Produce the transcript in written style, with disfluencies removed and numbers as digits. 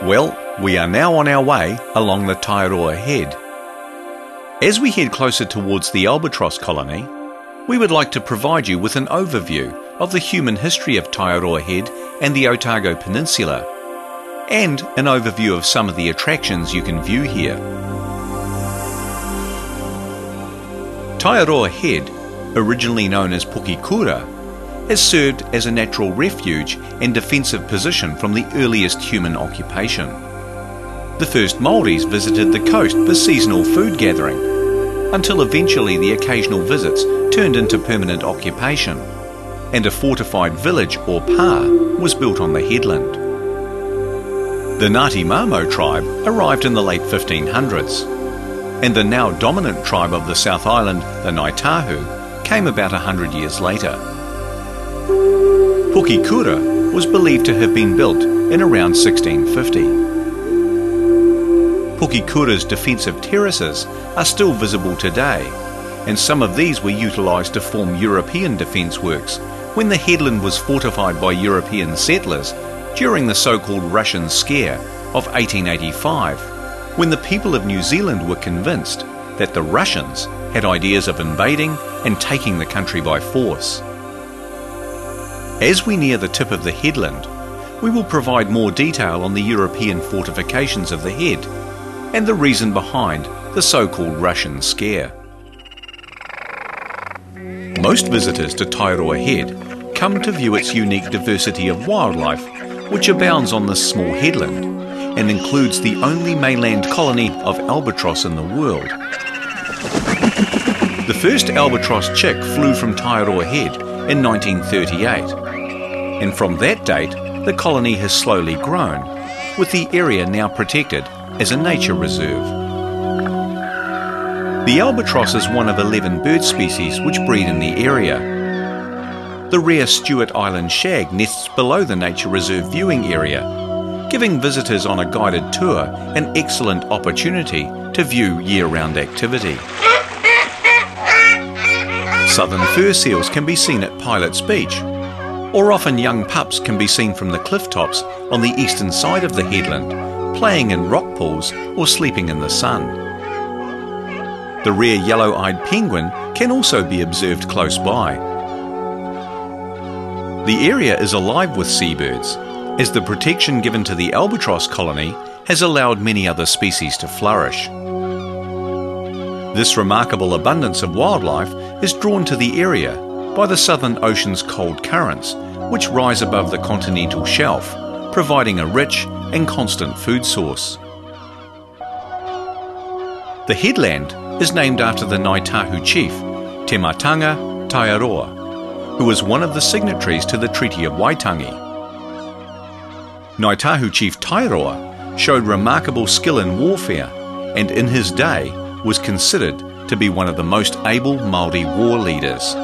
Well, we are now on our way along the Taiaroa Head. As we head closer towards the albatross colony, we would like to provide you with an overview of the human history of Taiaroa Head and the Otago Peninsula, and an overview of some of the attractions you can view here. Taiaroa Head, originally known as Pukekura, has served as a natural refuge and defensive position from the earliest human occupation. The first Māoris visited the coast for seasonal food gathering, until eventually the occasional visits turned into permanent occupation, and a fortified village or pa was built on the headland. The Ngāti Mamo tribe arrived in the late 1500s, and the now dominant tribe of the South Island, the Ngāi Tahu, came about 100 years later. Pukekura was believed to have been built in around 1650. Pukekura's defensive terraces are still visible today, and some of these were utilised to form European defence works when the headland was fortified by European settlers during the so-called Russian Scare of 1885, when the people of New Zealand were convinced that the Russians had ideas of invading and taking the country by force. As we near the tip of the headland, we will provide more detail on the European fortifications of the head and the reason behind the so-called Russian Scare. Most visitors to Taiaroa Head come to view its unique diversity of wildlife, which abounds on this small headland and includes the only mainland colony of albatross in the world. The first albatross chick flew from Taiaroa Head in 1938, and from that date the colony has slowly grown, with the area now protected as a nature reserve. The albatross is one of 11 bird species which breed in the area. The rare Stewart Island shag nests below the nature reserve viewing area, giving visitors on a guided tour an excellent opportunity to view year-round activity. Southern fur seals can be seen at Pilots Beach, or often young pups can be seen from the cliff tops on the eastern side of the headland, playing in rock pools or sleeping in the sun. The rare yellow-eyed penguin can also be observed close by. The area is alive with seabirds, as the protection given to the albatross colony has allowed many other species to flourish. This remarkable abundance of wildlife is drawn to the area by the Southern Ocean's cold currents, which rise above the continental shelf, providing a rich and constant food source. The headland is named after the Ngāi Tahu chief, Te Mātanga Taiaroa, who was one of the signatories to the Treaty of Waitangi. Ngāi Tahu chief Taiaroa showed remarkable skill in warfare, and in his day was considered to be one of the most able Māori war leaders.